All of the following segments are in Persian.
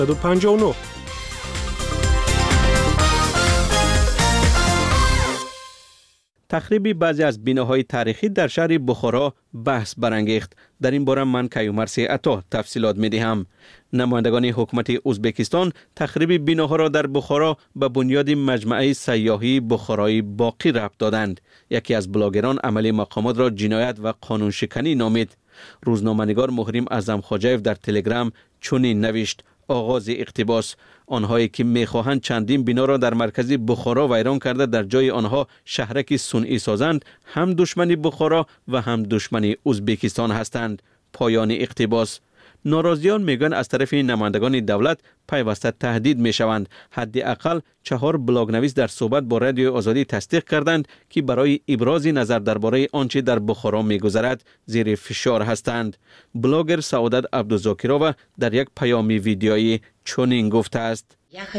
959. تخریب بعضی از بناهای تاریخی در شهر بخارا بحث برانگیخت. در این باره من کیومرث عطا تفصیلات می‌دهم. نمایندگان حکومت ازبکستان تخریب بناها را در بخارا به بنیاد مجمع سیاحی بخارای باقی ربط دادند. یکی از بلاگران عمل مقامات را جنایت و قانون شکنی نامید. روزنامه‌نگار محرم اعظم خواجه‌یف در تلگرام چنین نوشت: آغاز اقتباس: آنهایی که میخواهند چندین بنا را در مرکز بخارا ویران کرده در جای آنها شهرک صنعی سازند، هم دشمن بخارا و هم دشمن ازبکستان هستند. پایان اقتباس. ناراضیان میگن از طرف نمایندگان دولت پیوسته تهدید میشوند. حداقل 4 بلاگ نویس در صحبت با رادیو آزادی تصدیق کردند که برای ابراز نظر درباره آنچه در بخارا میگذرد زیر فشار هستند. بلاگر سعادت عبدالزاکرova در یک پیام ویدیویی چنین گفته است: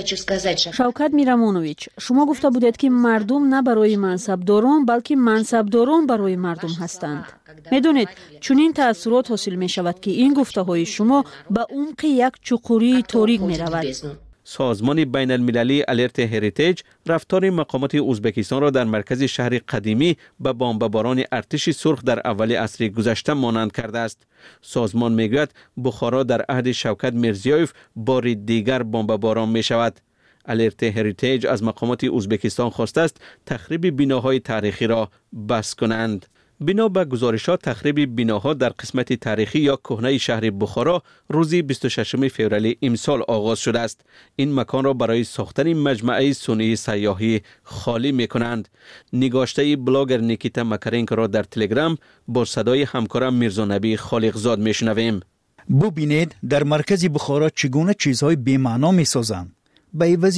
شوکت میرامونویچ، شما گفته بودید که مردم نه برای منصبداران بلکه منصبداران برای مردم هستند. میدونید چنین تأثیرات حاصل می شود که این گفته های شما به عمق یک چقوری تاریک می رود. سازمان بین المللی الرت هریتیج رفتار مقامات ازبکستان را در مرکز شهر قدیمی به بمباران ارتش سرخ در اول عصر گذشته مانند کرده است. سازمان میگوید بخارا در عهد شوکت میرزیایف بار دیگر بمباران می شود. الرت هریتیج از مقامات ازبکستان خواسته است تخریب بناهای تاریخی را بس کنند. بنا به گزارشات تخریب بناها در قسمت تاریخی یا کهنه شهر بخارا روز 26 فوریه امسال آغاز شده است. این مکان را برای ساختن مجمع صنعی سیاحی خالی می کنند. نگاشته بلاگر نیکیتا مکارنکو را در تلگرام با صدای همکارم میرزا نبی خالقزاد می شنویم. ببینید در مرکز بخارا چگونه چیزهای بی‌معنا می سازند. به عوض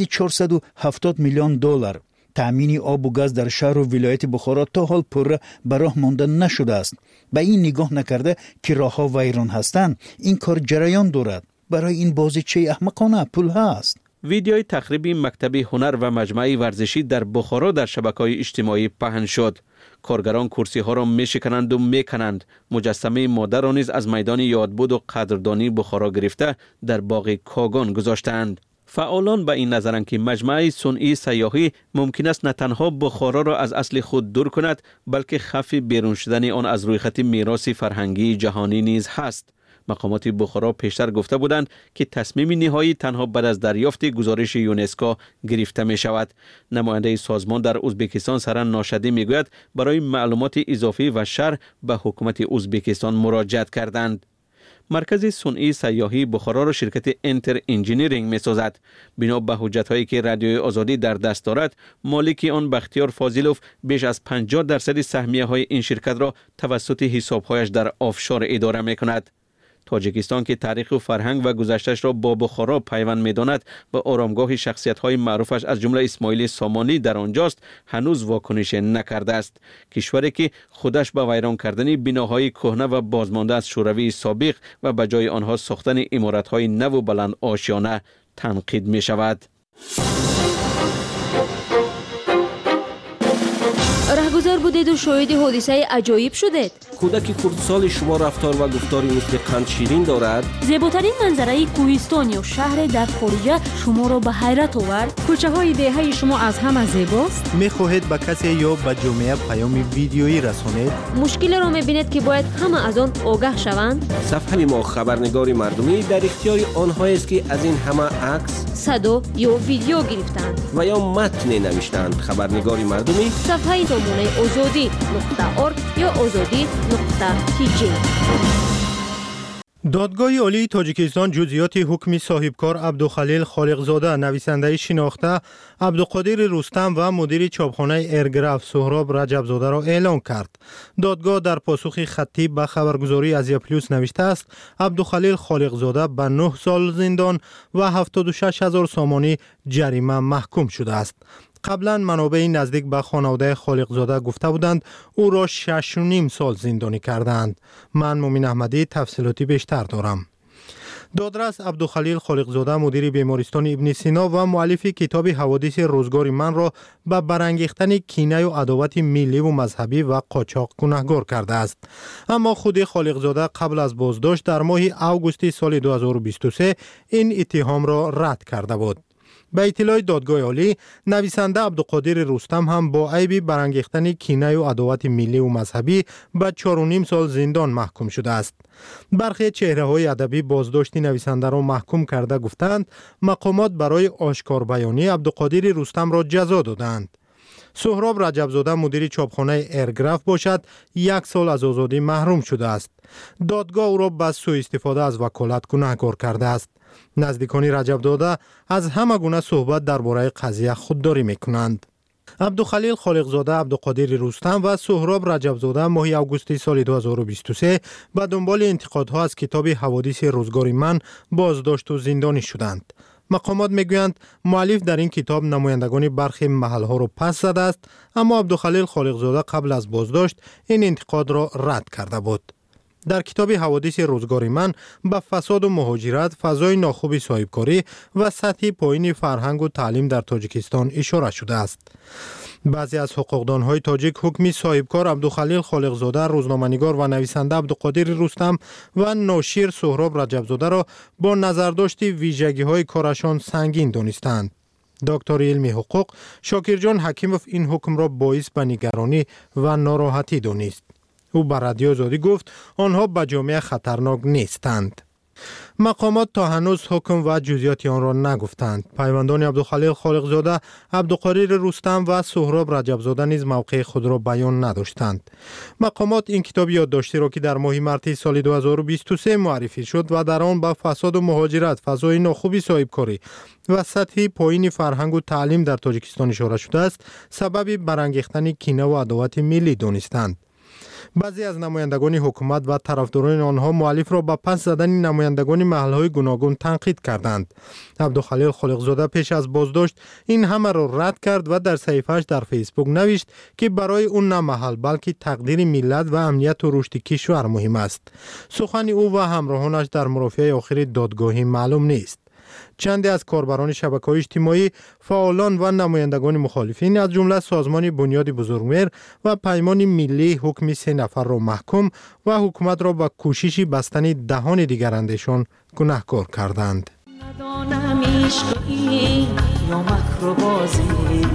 470 میلیون دلار تامین آب و گاز در شهر و ولایت بخارا تا حال پره به راه مانده نشده است. به این نگاه نکرده که راهها ویران هستند، این کار جریان دارد. برای این بازیچه احمقانه پول هست. ویدیوی تخریب مکتب هنر و مجمع ورزشی در بخارا در شبکه‌های اجتماعی پهن شد. کارگران کرسی ها را میشکنند و میکنند. مجسمه مادر را نیز از میدان یادبود و قدردانی بخارا گرفته در باغ کاگان گذاشتند. فعالان به این نظرند که مجمع صنعی سیاحی ممکن است نه تنها بخارا را از اصل خود دور کند بلکه خف بیرون شدن آن از روی خط میراث فرهنگی جهانی نیز هست. مقامات بخارا پیشتر گفته بودند که تصمیم نهایی تنها بعد از دریافت گزارش یونسکو گرفته می شود. نماینده سازمان در ازبکستان سران ناشدی می گوید برای معلومات اضافی و شرح به حکومت ازبکستان مراجعت کردند. مرکز صنعی سیاحی بخارا را شرکت انتر انجینیرینگ می سازد. بنا به حجت‌هایی که رادیوی آزادی در دست دارد، مالک آن بختیار فاضلوف بیش از 50% سهمیه‌های این شرکت را توسط حساب‌هایش در آفشور اداره می کند. تاجیکستان که تاریخ و فرهنگ و گذشته‌اش را با بخارا پیوند می‌داند و آرامگاه شخصیت‌های معروفش از جمله اسماعیل سامانی در آنجاست، هنوز واکنش نکرده است. کشوری که خودش به ویران کردن بناهای کهنه و بازمانده از شوروی سابق و به جای آنها ساختن عمارت‌های نو و بلند آشیانه تنقید می‌شود. رهگذر بودید و شاهد حادثه عجایب شدید. کودک خردسال شما رفتار و گفتاری مثل قند شیرین دارد. زیباترین منظره کوهستان یا شهر در خارجه شما را به حیرت آورد. کوچه های دهه شما از همه زیباست. میخواهید به کسی یا به جامعه پیام ویدیویی رسانید؟ مشکل را میبینید که باید همه از آن آگاه شوند. صفحه ما خبرنگار مردمی در اختیار آنهایی است که از این همه عکس، صدا یا ویدیو گرفتند و یا متن نوشتند. خبرنگار مردمی صفحه نمونه azadi.org یا azadi.tj. دادگاه عالی تاجیکستان جزئیات حکم صاحبکار عبدالخلیل خالقزاده، نویسنده شناخته عبدالقادر رستم و مدیر چاپخانه ایرگراف سهراب رجبزاده را اعلام کرد. دادگاه در پاسخ خطی به خبرگزاری ازیا پلوس نوشته است عبدالخلیل خالقزاده به 9 سال زندان و 76,000 سامانی جریمه محکوم شده است. قبلا منابع نزدیک به خانواده خالقزاده گفته بودند او را 6.5 سال زندانی کردند. من مومن احمدی تفصیلاتی بیشتر دارم. دادرس عبدالخلیل خالقزاده مدیر بیمارستان ابن سینا و مؤلف کتاب حوادث روزگار من را به برانگیختن کینه و عداوت ملی و مذهبی و قاچاق گناهکار کرده است. اما خود خالقزاده قبل از بازداشت در ماه اوگوست سال 2023 این اتهام را رد کرده بود. به اطلاع دادگاه عالی، نویسنده عبدالقادر رستم هم با عیب برانگیختن کینه و عداوت ملی و مذهبی به 4.5 سال زندان محکوم شده است. برخی چهره‌های ادبی بازداشت نویسنده را محکوم کرده گفتند مقامات برای آشکار بیانی عبدالقادر رستم را جزا دادند. سهراب رجبزاده مدیر چاپخانه ارگراف باشد 1 سال از آزادی محروم شده است. دادگاه او را به سوء استفاده از وکالت گناهکار کرده است. نزدیکان رجبزاده از همه گونه صحبت درباره قضیه خودداری میکنند. عبدالخلیل خالقزاده، عبدالقادر رستم و سهراب رجبزاده ماه اوگوست سال 2023 به دنبال انتقادها از کتاب حوادث روزگار من بازداشت و زندانی شدند. مقامات میگویند مؤلف در این کتاب نمایندگان برخی محلها را پس زده است، اما عبدالخلیل خالقزاده قبل از بازداشت این انتقاد را رد کرده بود. در کتاب حوادث روزگار من به فساد و مهاجرت، فضای ناخوب صاحبکاری و سطح پایین فرهنگ و تعلیم در تاجیکستان اشاره شده است. بعضی از حقوقدانهای تاجیک حکم صاحبکار عبدالخلیل خالقزاده، روزنامه‌نگار و نویسنده عبدالقادر رستم و ناشر سهراب رجبزاده را با نظرداشت ویژگی‌های کارشان سنگین دانستند. دکتر علمی حقوق شاکر جان حکیموف این حکم را باعث به نگرانی و ناراحتی دانست. او به رادیو آزادی گفت آنها به جامعه خطرناک نیستند. مقامات تا هنوز حکم و جزئیات آن را نگفتند. پیوندان عبدالخلیل خالقزاده، عبدالقادر رستم و سهراب رجبزاده نیز موقع خود را بیان نداشتند. مقامات این کتاب یادداشتی را که در ماه مارس سال 2023 معرفی شد و در آن به فساد و مهاجرت، فضای ناخوب صاحبکاری و سطح پایین فرهنگ و تعلیم در تاجیکستان اشاره شده است، سبب برانگیختن کینه و عداوت ملی دانستند. بعضی از نمایندگان حکومت و طرفداران آنها مؤلف را به پس زدن نمایندگان محلهای گوناگون تنقید کردند. عبدالخلیل خالقزاده پیش از بازداشت این همه را رد کرد و در صحیفه‌اش در فیسبوک نوشت که برای اون نه محل بلکه تقدیر ملت و امنیت و رشد کشور مهم است. سخن او و همراهانش در مرافعه آخر دادگاهی معلوم نیست. چندی از کاربران شبکه‌های اجتماعی، فعالان و نمایندگان مخالفین از جمله سازمان بنیاد بزرگمهر و پیمان ملی حکم 3 نفر را محکوم و حکومت را با کوشش بستن دهان دیگراندشان گناهکار کردند. ندانم عشقی یا مکر و بازی،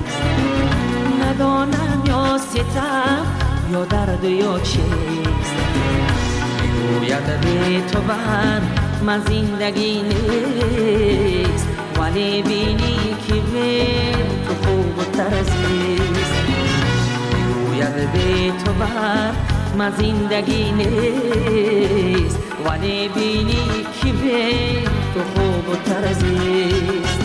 ندانم یا ستم یا درد یا چیست، میگوید به تو بر من زندگی نیست، ولی بینی که به تو خوب و ترزیست. میگوید به تو بر من زندگی نیست، ولی بینی که به تو خوب و ترزیست.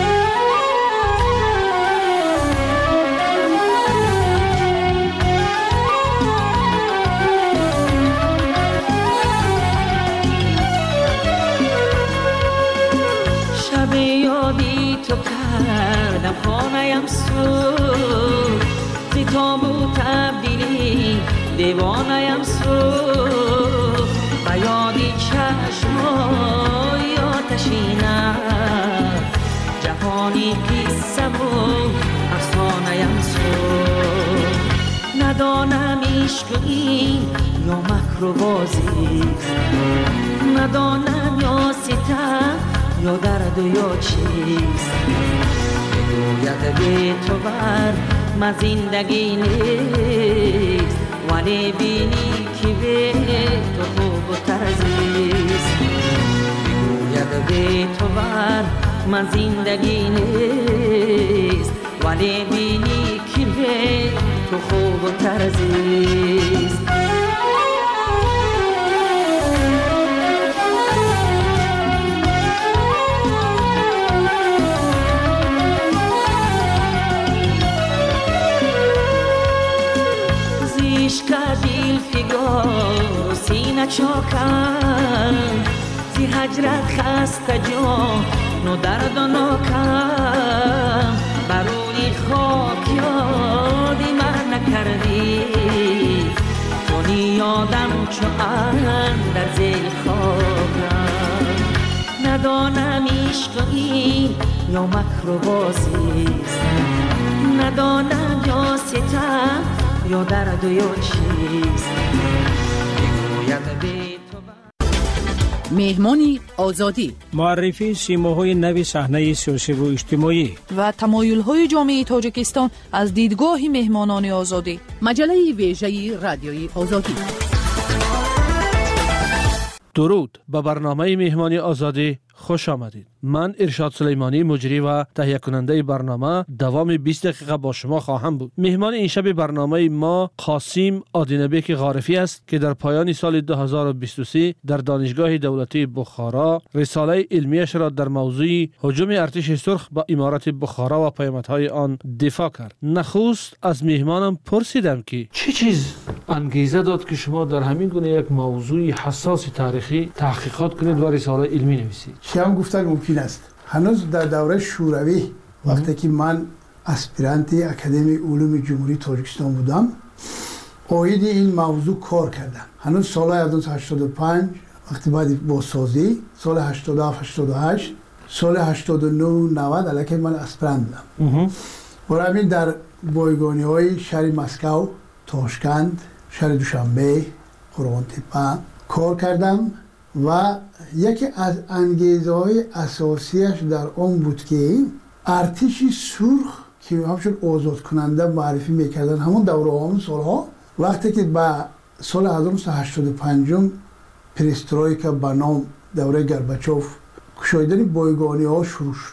شب یادی تو کردم خانه‌ام سوز، زی تابو تبدیلی دیوانه‌ام سوز، و یادی چشمای آتشینم، جهانی قصه و افسانه‌ام سوز. ندانم عشقی یا مکر و بازی، ندانم یا ستم یا درد یا چیست، میگوید به تو بر من زندگی نیست، ولی بینی که به تو خوب و ترزیست. میگوید به تو بر من زندگی نیست، ولی بینی که به تو خوب و ترزیست. دل فگار و سینه چاکم، زی هجرت خسته جان و درد و ناکم، برونی خاک یادی من نکردی، کنی یادم چو در زیر خاکم. ندانم عشق این یا مکر و بازیست، ندانم یا ستم یا درد و یا چیست. بگوید به مهمانی آزادی، معرفی سیماهای نوی صحنه سیاسی و اجتماعی و تمایل‌های جامعه تاجیکستان از دیدگاه مهمانان آزادی. مجله ویژه رادیوی آزادی. درود، به برنامه مهمانی آزادی خوش آمدید. من ارشاد سلیمانی، مجری و تهیه کننده برنامه، دوام 20 دقیقه با شما خواهم بود. مهمان این شب برنامه ما قاسم آدینبک غارفی است که در پایان سال 2023 در دانشگاه دولتی بخارا رساله علمیش را در موضوع هجوم ارتش سرخ به امارت بخارا و پیامدهای آن دفاع کرد. نخست از مهمانم پرسیدم که چه چیز انگیزه داد که شما در همین گونه یک موضوع حساس تاریخی تحقیقات کنید و رساله علمی نویسید؟ هم گفتن ممکن است. هنوز در دوره شوروی وقتی که من اسپیرانت اکادمی علوم جمهوری تاجیکستان بودم، اوید این موضوع کار کردم. هنوز سال 1985 وقتی بعد بازسازی، سال 87 88 سال 89 90 الکی من اسپیرانت بودم. برای همین در بایگانی‌های شهر مسکو، تاشکند، شهر دوشنبه، قرغن‌تپه کار کردم و یکی از انگیزه‌های اساسیش در آن بود که ارتش سرخ که همچون آزاد کننده معرفی میکردن همون دوره همون سالها، وقتی که به سال 1985 پریسترویکا به نام دوره گرباچوف کشایدن بایگانی ها شروع شد.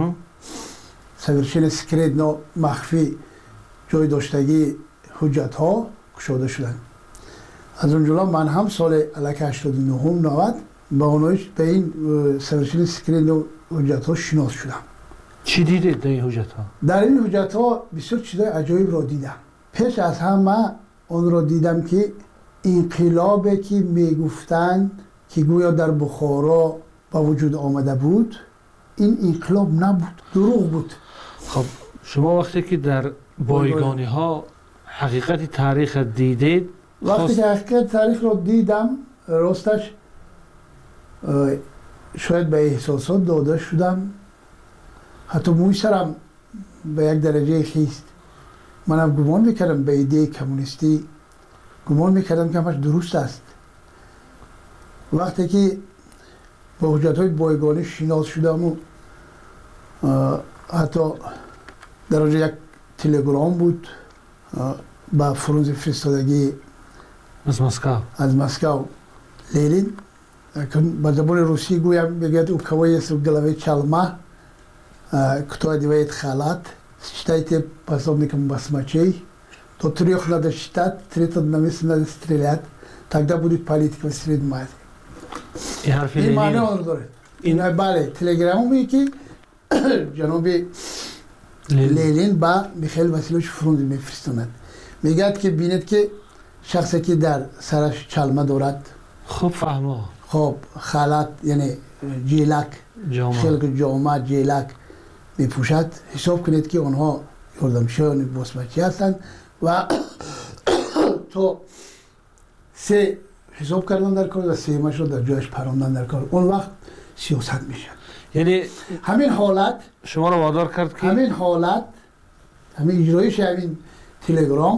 سویرشن سکرید مخفی جای داشتگی حجت ها کشاده شدن. از اونجا من هم سال الک 89 90 با اونایش به این سویرشن سکرید و حجت ها شناس شدم. چی دیدید در این حجت ها؟ در این حجت ها بسیار چیزای عجایب را دیدم. پیش از همه اون را دیدم که انقلابی که میگفتند که گویا در بخارا با وجود آمده بود، این انقلاب نبود، دروغ بود. خب شما وقتی که در بایگانی ها حقیقت تاریخ دیدید، وقتی که حقیقت تاریخ را دیدم، راستش شاید به احساسات داده شدم، حتی موی سرم به یک درجه خیست. منم گمان میکردم به ایده کمونیستی، گمان میکردم که همش درست است. وقتی که با حجت‌های بایگانی شناس شدم و حتی در آنجا یک تلگرام بود با فرانز فرستادگی از مسکو لیلین با زبان روسی گویم بگید اوکوی سوگلوی چلمه кто одевает халат, считайте пособником басмачей, тот 3 надо считать, 3 на месте надо стрелять, тогда будет политика в среднем Азии. این معنی آن داره. این بله تلگرامی که جناب لینین با میخائیل واسیلوویچ فرانز میفرستاند، میگه که بینید که شخصی که در سرش چلمه دارد، خوب فهمو، خب خالات یعنی جیلک، خلق جامعه جیلک میپوشد، حساب کنید که آنها یاردمشان باسمچی هستند و تو سه حساب کردن در کار و سه رو در جایش پراندن در کار، اون وقت سیاست میشه. یعنی همین حالت شما رو وادار کرد که همین حالت همین اجرایش همین تلگرام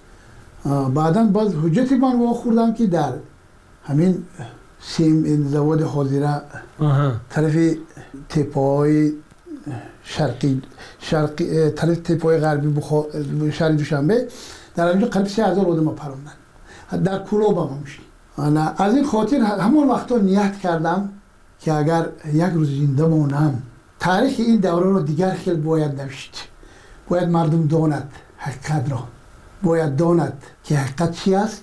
بعداً باز حجتی من واخوردم که در همین سیم زواد حاضره طرف تپای شرقی طرف تپای غربی شهر دوشنبه در اینجا قریب 3000 آدم پراندن در کلوب هم میشه. از این خاطر همون وقتا نیت کردم که اگر یک روز زنده مانم تاریخ این دوره رو دیگر خیلی باید نوشت، باید مردم داند حقیقت را، باید داند که حقیقت چی است.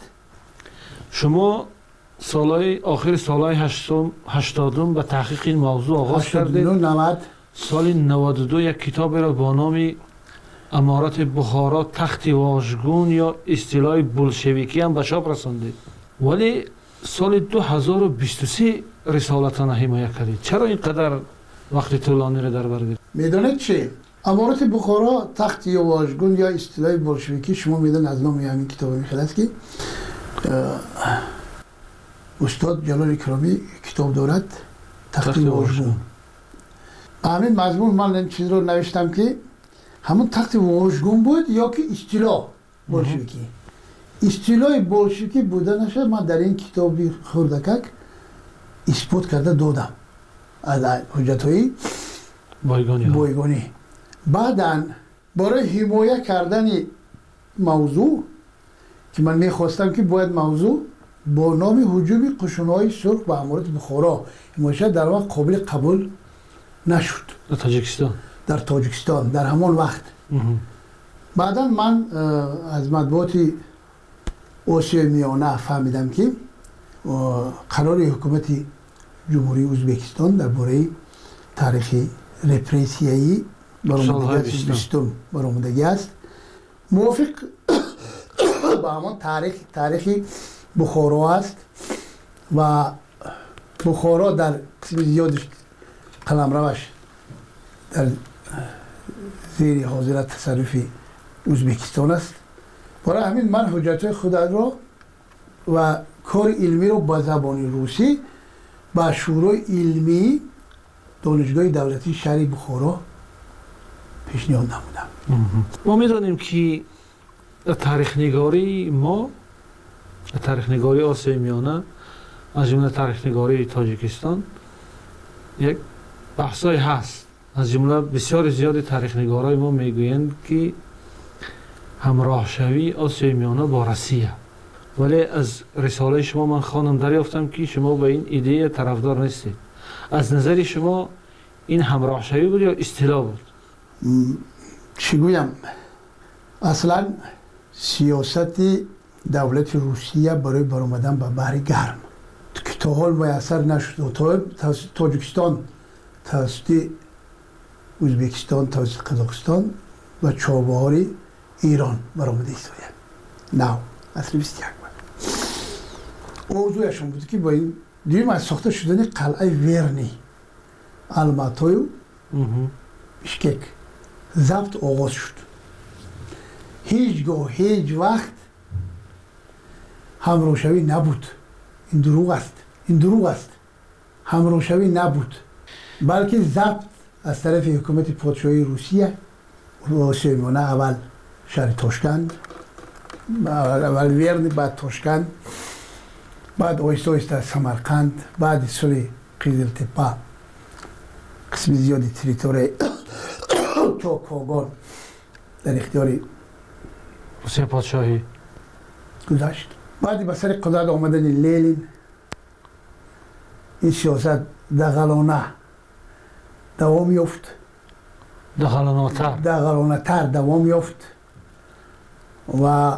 شما سالهای آخر سالهای 80 به تحقیق این موضوع آغاز کردید. 90 سال 92 یک کتاب را با نام امارت بخارا تخت واژگون یا اصطلاح بولشویکی هم به چاپ رساندید، ولی سال 2023 رسالتان حمایت کردید. چرا اینقدر وقت طولانی را در بر گرفت؟ میدونید چی؟ امارت بخارا تخت واژگون یا اصطلاح بولشویکی، شما میدونید از نام همین کتاب میخواد است که استاد جلال اکرامی کتاب دارد تخت واژگون. همین مضمون من این چیز رو نوشتم که همون تخت واژگون بود یا که اصطلاح بولشویکی. اصطلاح بولشویکی بودنش من در این کتابی خردکک اثبات کرده دادم از حجت‌های بایگانی. بعداً برای حمایت کردن موضوع که من میخواستم که باید موضوع با نام هجوم قشون‌های سرخ به امارات بخارا حمایت در واقع قابل قبول نشد در تاجیکستان در همان وقت. بعدا من از مطبوعات آسیای میانه فهمیدم که قرار حکومت جمهوری ازبکستان درباره تاریخ رپریسیایی برآمدگی است موافق با همان تاریخ بخارا است و بخارا در قسم زیادش قلمروش در زیر حاضرت تصرف ازبکستان است. برای همین من حجت خود را و کار علمی را با زبان روسی با شورای علمی دانشگاه دولتی شهر بخارا پیشنهاد نمودم. ما می‌دانیم که تاریخ نگاری ما تاریخ نگاری آسیای میانه از جمله تاریخ نگاری تاجیکستان یک بحثای هست. از جمله بسیار زیاد تاریخ نگارای ما میگویند که همراه شوی آسیای میانه با روسیه، ولی از رساله شما من خواندم دریافتم که شما به این ایده طرفدار نیستید. از نظر شما این همراه شوی بود یا اصطلاح بود؟ چی گویم؟ اصلا سیاست دولت روسیه برای برآمدن به بحر گرم که تا حال میسر نشد. توسط تاجیکستان، توسط ازبکستان، توسط قزاقستان و چابهار ایران برآمده ایستاده. نه اصلا 21 بود. موضوعشون بود که با این دیگه از ساخته شدن قلعه ورنی الماتای و بشکک ضبط آغاز شد. هیچگاه هیچ وقت همراهشوی نبود. این دروغ است. همراهشوی نبود، بلکه ضبط از طرف حکومت پادشاهی روسیه و آسیای میانه. اول شهر تاشکند، اول ورن، بعد تاشکند، بعد آهسته آهسته سمرقند، بعد سال قیزلتپه قسم زیادی تریتوری چاکاگان در اختیار روسیه پادشاهی گذاشت. بعد به سر قدرت آمدن لنین این سیاست دغلانه دوام یافت، دغلانه تر دوام یافت و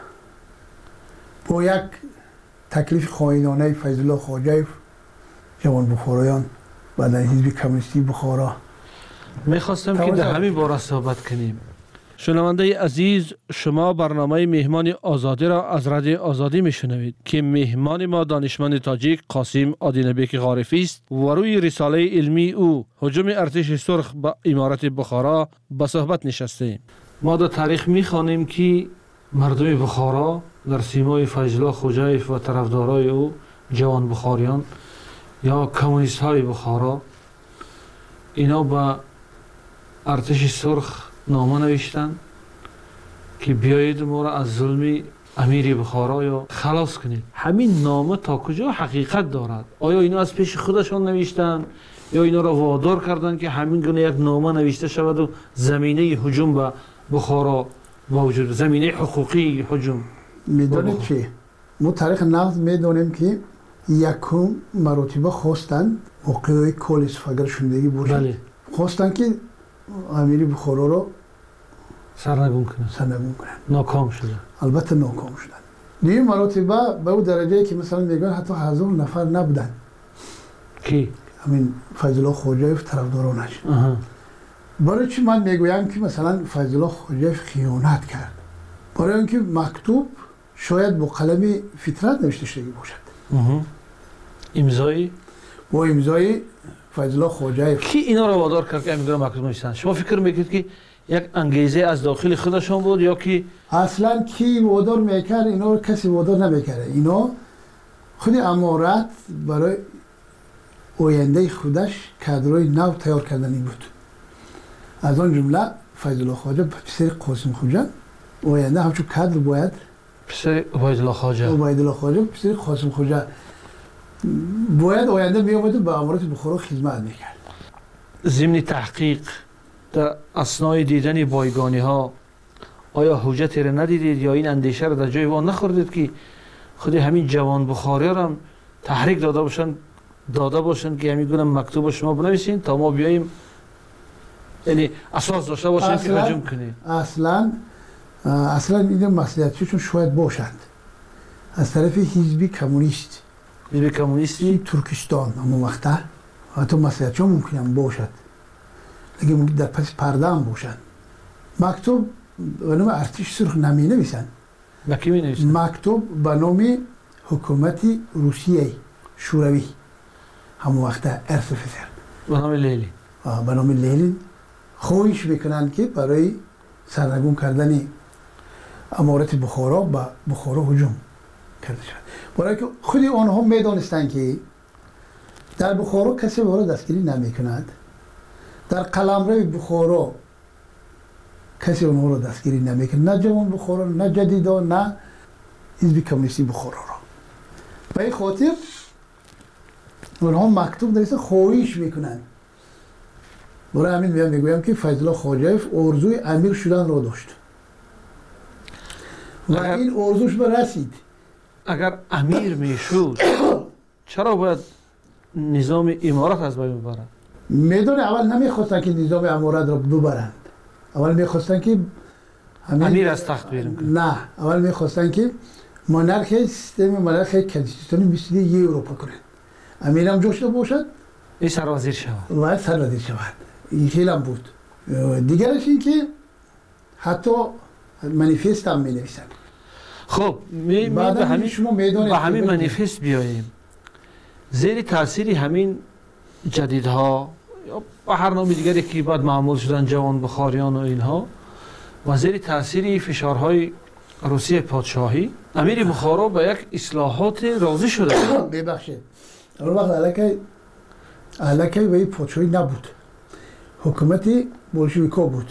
با یک تکلیف خائنانه فیض الله خواجوی جوان بخارایان و در حزب کمونیستی بخارا میخواستم که در همین باره صحبت کنیم. شنونده عزیز، شما برنامه مهمان آزادی را از رادیو آزادی میشنوید که مهمان ما دانشمند تاجیک قاسم آدینبک غارفی است و روی رساله علمی او هجوم ارتش سرخ به امارت بخارا به صحبت نشستیم. ما در تاریخ میخوانیم که مردم بخارا در سیمای فیض الله خواجوی و طرفدارای او جوان بخاریان یا کمونیست های بخارا اینا به ارتش سرخ نامه نوشتن که بیایید ما را از ظلم امیر بخارا یا خلاص کنید. همین نامه تا کجا حقیقت دارد؟ آیا اینا از پیش خودشان نوشتن یا اینا را وادار کردن که همین گونه یک نامه نوشته شود و زمینه هجوم به بخارا موجود، زمینه حقوقی هجوم؟ میدونید چی؟ ما تاریخ نقد میدونیم که یکم مراتبه خواستن موقعی کل استفاگر شدگی باشد. بله. خواستن که امیر بخارا رو سرنگون کنن. ناکام شدن. البته ناکام شدن. دیگه مراتبه به اون درجه که مثلا میگن حتی 1000 نفر نبودن. کی؟ همین فیض الله خواجوی طرفدارانش. برای چی من میگویم که مثلا فیض الله خواجوی خیانت کرد؟ برای اینکه مکتوب شاید با قلم فطرت نوشته شده باشد. امضای با امضای فیض الله خواجوی. کی اینا را وادار کرد که امضای مکتوب نوشتن؟ شما فکر میکنید که یک انگیزه از داخل خودشون بود یا که اصلا کی وادار میکرد؟ اینا رو کسی وادار نمیکرد. اینا خود امارت برای آینده خودش کادرای نو تیار کردنی بود. از آن جمله فیض الله خواجه پسر قاسم خواجه آینده همچون کادر باید پسر عبید الله خواجه پسر قاسم خواجه باید آینده می آمد به امارات بخارا خدمت میکرد. ضمن تحقیق در اثنای دیدن بایگانی ها آیا حجتی را ندیدید یا این اندیشه را در جای وان نخوردید که خود همین جوان بخاری را هم تحریک داده باشند که همین گونه مکتوب شما بنویسین تا ما بیاییم، یعنی اساس داشته باشند که هجوم کنیم؟ اصلا این مسئولیتشون شاید باشند از طرف حزب کمونیستی ترکستان همون وقته، حتی مسئولیتشون ممکنه باشد لیکن در پس پرده هم باشند. مکتوب به نام ارتش سرخ نمی نویسند. مکتوب به نام حکومت روسیه شوروی همون وقته ارسفسر به نام لیلین خواهش میکنند که برای سرنگون کردن امارت بخارا به بخارا هجوم کرده شد. برای که خود آنها میدانستند که در بخارا کسی به آنها دستگیری نمی کند، در قلمرو بخارا کسی آنها را دستگیری نمی کند، نه جوان بخارا، نه جدیدا، نه حزب کمونیستی بخارا را. به این خاطر آنها مکتوب نویسند خواهش میکنند. برای همین میگویم که فیض الله خواجه آرزوی امیر شدن را داشت و این آرزوش به رسید. اگر امیر میشد چرا باید نظام امارت از بین ببرند؟ میدونه اول نمیخواستن که نظام امارت را ببرند، اول میخواستن که امیر از تخت بیرون کنند. نه، اول میخواستن که سیستم مونارخی کنستیتوشنی مثل اروپا کنند. امیر هم جوشته باشد، این سرازیر شود و سرازیر شود. این خیلی هم بود. دیگرش این که حتی منیفست هم می نویسند. خب به همین منیفست بیاییم. زیر تاثیر همین جدیدها یا به هر نام دیگری که بعد معمول شدن جوان بخاریان و اینها و زیر تاثیر فشارهای روسیه پادشاهی امیر بخارا به یک اصلاحات راضی شده. ببخشید اون وقت علاقه به این پادشاهی نبود، حکومت بولشویکا بود.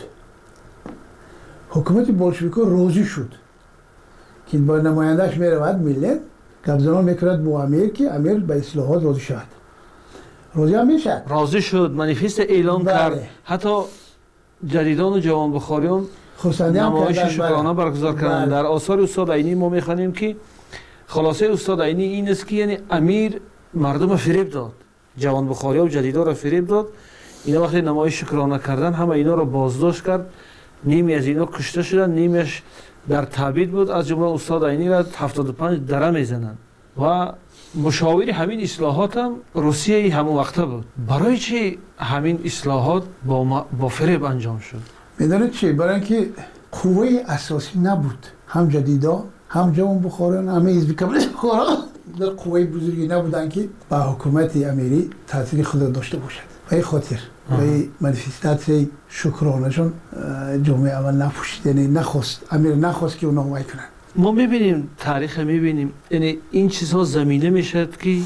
حکومت بولشویکا راضی شد که با نمایندهش میرود ملت گپزنان میکرد با امیر که امیر به اصلاحات راضی شد. راضی هم میشد، راضی شد، منیفست اعلام کرد. حتی جدیدان و جوان بخاریان نمایش شکرانه برگزار کردند. در آثار استاد عینی ما میخوانیم که خلاصه استاد عینی این است که یعنی امیر مردم فریب داد، جوان بخاریا و جدیدا را فریب داد. اینا وقتی نمایش شکرانه کردن همه اینا را بازداشت کرد، نیمی از اینا کشته شدن، نیمیش در تبعید بود. از جمله استاد عینی را 75 دره میزنند و مشاور همین اصلاحات هم روسیه همون وقته بود. برای چی همین اصلاحات با فریب انجام شد؟ میدونید چی؟ برای اینکه قوه اساسی نبود، هم جدیدا هم جوان بخاریان همه حزب کمونیست بخارا در قوه بزرگی نبودن که با حکومت امیری تاثیر خود داشته باشد. به این خاطر به منیفستاسیون شکرانهشون جامعه اول نپوشید، یعنی امیر نخواست که اونا حمایت کنن. ما میبینیم تاریخ میبینیم یعنی این چیزها زمینه میشد که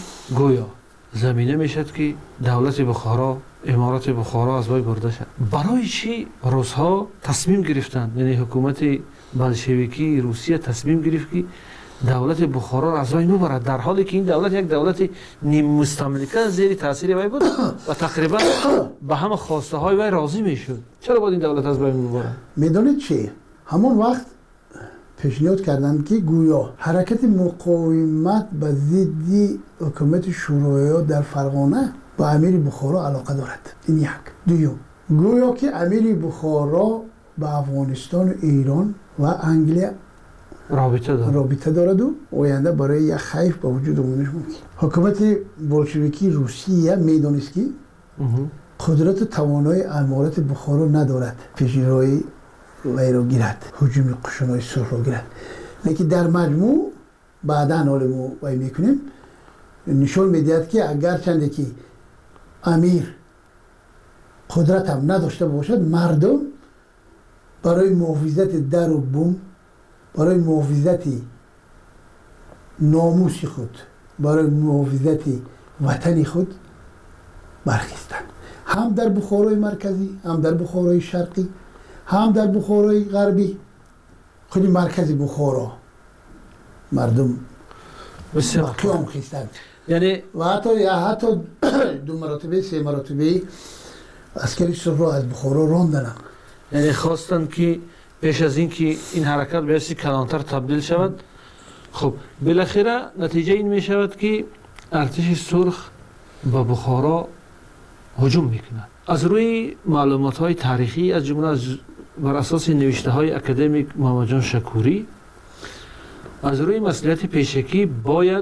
دولت بخارا، امارت بخارا از بین برده شد. برای چی روس‌ها تصمیم گرفتند، یعنی حکومت بلشویکی روسیه تصمیم گرفت که دولت بخارا را از بین ببرد، در حالی که این دولت یک دولت نیم مستملکه زیر تاثیر وی بود و تقریبا به همه خواسته های وی راضی میشد؟ چرا باید این دولت از بین ببرد؟ میدونید چی؟ همون وقت پیشنهاد کردند که گویا حرکت مقاومت به ضد حکومت شوروی در فرغانه با امیر بخارا علاقه دارد. این یک. دوم، گویا که امیر بخارا با افغانستان و ایران و انگلیس رابطه دارد و آینده برای یک خیف به وجود آمدنش ممکن. حکومت بولشویکی روسیه میدانست که قدرت و توانایی امارت بخارا ندارد پیشروی وی را گیرد، هجوم قشونای سرخ را گیرد. لیکن در مجموع بعدا حال ما وی میکنیم نشان میدهد که اگرچند که امیر قدرت هم نداشته باشد، مردم برای محافظت در و بوم، برای محافظت ناموس خود، برای محافظت وطن خود برخیستند، هم در بخارای مرکزی، هم در بخارای شرقی، هم در بخارای غربی. خود مرکزی بخارا مردم قیام خیستند، یعنی و حتی 2 مرتبه 3 مرتبه عسکری سرخ را از بخارا راندند. یعنی خواستند که پیش از این که این حرکت به حیث کلانتر تبدیل شود. خب بالاخره نتیجه این می شود که ارتش سرخ به بخارا هجوم میکند. از روی معلومات های تاریخی از جمله بر اساس نوشته های اکادمیک محمد جان شکوری، از روی مسئولیت پیشکی باید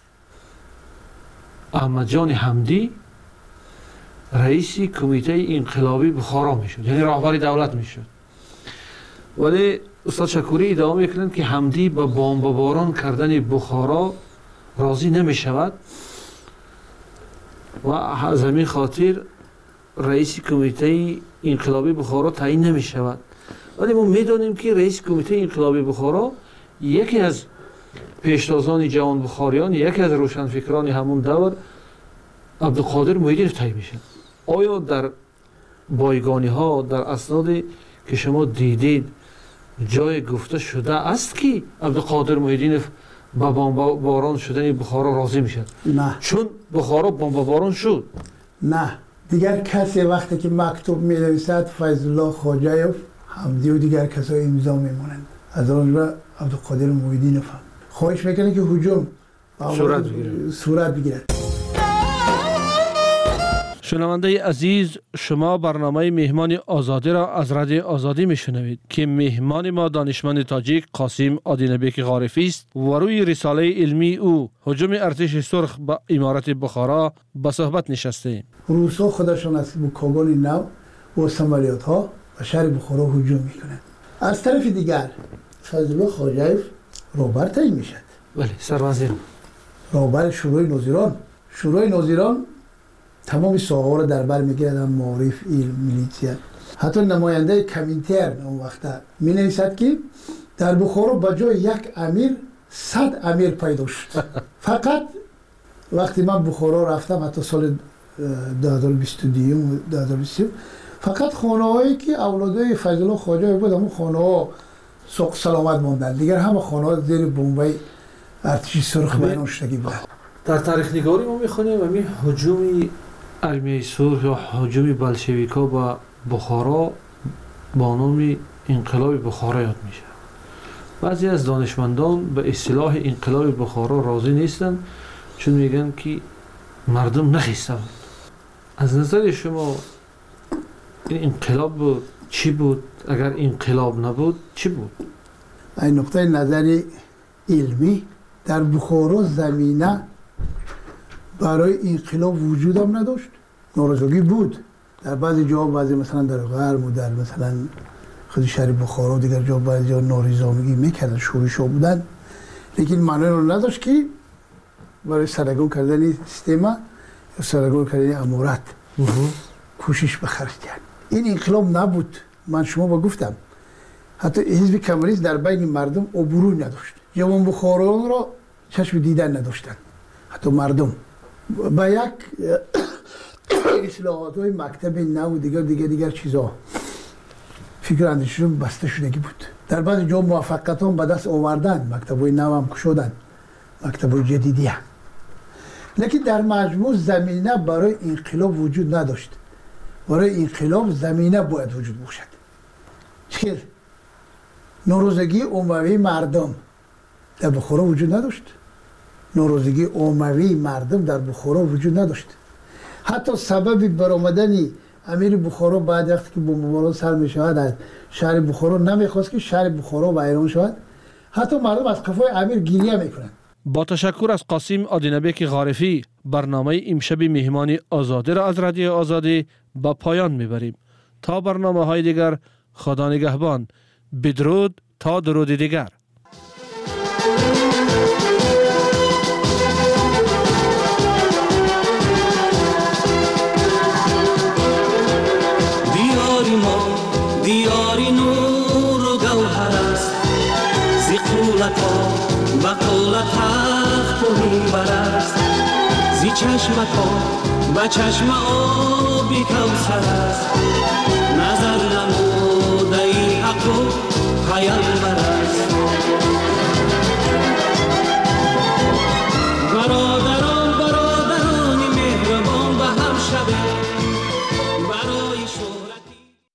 احمد جان حمدی رئیس کمیته انقلابی بخارا میشد، یعنی رهبر دولت میشد. ولی استاد شکوری ادامه میکنند که حمدی با بمباران کردن بخارا راضی نمیشود و از همین خاطر رئیس کمیته انقلابی بخارا تعیین نمیشود. ولی ما میدانیم که رئیس کمیته انقلابی بخارا یکی از پیشتازان جوان بخاریان، یکی از روشنفکران همون دور عبدالقادر محیدینов تعیین میشه. آیا در بایگانی ها در اسنادی که شما دیدید جای گفته شده است که عبدالقادر محیدینов با بمباران شدن بخارا راضی میشد؟ نه، چون بخارا بمباران شد. نه، دیگر کسی وقتی که مکتوب می نویسد فیض الله خواجه‌یوف، حمدی و دیگر کسای امضا میمونند. از آن به عبدالقادر محیدینov خواهش میکنه که هجوم صورت بگیرد. شنونده عزیز، شما برنامه مهمان آزادی را از رادیو آزادی میشنوید که مهمان ما دانشمند تاجیک قاسم آدینبک غارفی است و روی رساله علمی او هجوم ارتش سرخ به امارت بخارا به صحبت نشسته. روسا خودشان از بوکاگان نو و سمالیات ها و شهر بخارا هجوم میکنند. از طرف دیگر فیض الله خواجه‌یوف رهبر تعیین میشد. بله، سروزیر رهبر شورای ناظران تمام ساحه‌ها را در بر می‌گیرد، معارف، علم، میلیتیا. حتی نماینده کمینترن اون وقت می‌نویسد که در بخارا به جای یک امیر 100 امیر پیدا شد. فقط وقتی من بخارا رفتم حتی سال 2022 فقط خانه‌هایی که اولادای فیض الله خواجه‌یوف بود همون خانه‌ها سوق سلامت ماندند، دیگر همه خانه‌ها زیر بمبای ارتش سرخ بیرون شدگی بود. در تاریخ نگاری ما می‌خونیم همین هجوم ارمیه سرخ یا هجوم بلشویک‌ها به بخارا با نام انقلاب بخارا یاد میشه. بعضی از دانشمندان به اصطلاح انقلاب بخارا راضی نیستند چون میگن که مردم نخیستند. از نظر شما این انقلاب بود چی بود؟ اگر انقلاب نبود چی بود؟ این نقطه نظر علمی در بخارا زمینه برای انقلاب وجود هم نداشت. ناراضگی بود در بعضی جا، بعضی مثلا در غرب و در مثلا خود شهر بخارا و دیگر جا بعضی جا نارضایتی میکردن، شورش‌ها بودن، لیکن معنی رو نداشت که برای سرنگون کردن سیستم یا سرنگون کردن امارت کوشش بخرج کرد. این انقلاب نبود. من شما با گفتم حتی حزب کمونیست در بین مردم عبور نداشت. جوان بخارایان را چشم دیدن نداشتند. حتی مردم با یک اصلاحات های مکتب نو و دیگر چیزا فکر اندیششون بسته شدگی بود. در بعض جا موفقیت هم به دست آوردن، مکتب های نو هم کشودن، مکتب های جدیدی هم. لیکن در مجموع زمینه برای انقلاب وجود نداشت. برای انقلاب زمینه باید وجود باشد. چیل ناراضگی عمومی مردم در بخارا وجود نداشت. ناراضگی عمومی مردم در بخارا وجود نداشت. حتی سبب برآمدن امیر بخارا بعد وقتی که بمباران سر می شود از شهر بخارا نمیخواست که شهر بخارا ویران شود. حتی مردم از قفای امیر گریه میکنند. با تشکر از قاسم آدینبک غارفی برنامه امشب مهمان آزادی را از رادیو آزادی به پایان میبریم. تا برنامه های دیگر خدا نگهبان. بدرود تا درود دیگر. دیاری نور و گوهر است، زی قولتا بقولت حق و منبر است، زی چشمتا و چشم آبی کوثر است